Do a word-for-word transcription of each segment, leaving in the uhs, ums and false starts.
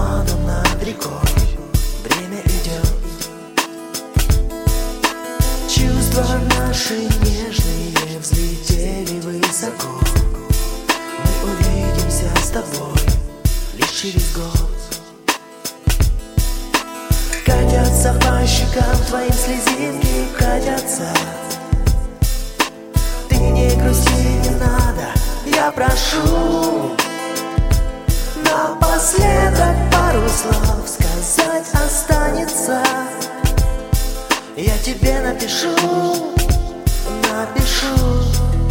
туманом над рекой. Время идет, чувства наши нежные взлетели высоко. Мы увидимся с тобой лишь через год. Катятся по щекам твоим слезинки, катятся. Ты не грусти, не надо, я прошу. Напоследок пару слов сказать останется. Я тебе напишу, напишу.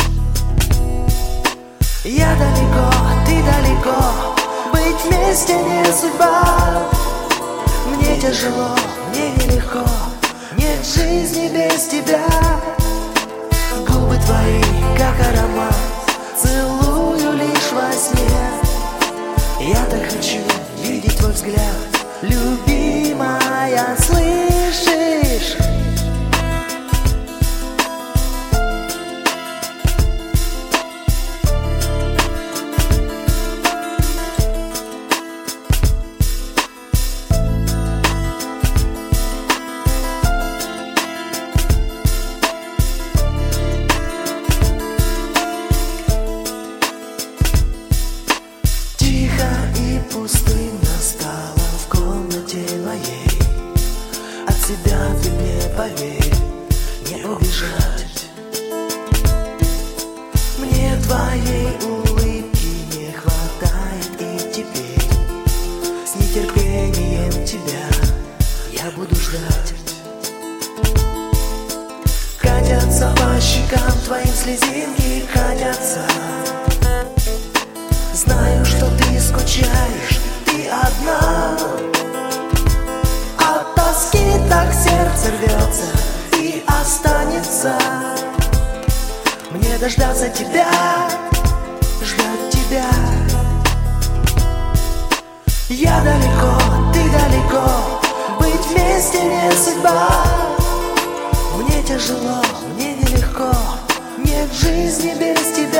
Я далеко, ты далеко, быть вместе не судьба. Мне тяжело, мне нелегко, нет жизни без тебя. Губы твои, как аромат, целую лишь во сне. Я так хочу видеть твой взгляд, любимая, слышишь? Пустынно стало в комнате моей. От себя ты мне поверь, не убежать. Мне твоей улыбки не хватает и теперь. С нетерпением тебя я буду ждать. Катятся по щекам твоим слезинки, катятся. Знаю, что ты скучаешь, ты одна. От тоски так сердце рвется и останется. Мне дождаться тебя, ждать тебя. Я далеко, ты далеко, быть вместе не судьба. Мне тяжело, мне нелегко, нет жизни без тебя.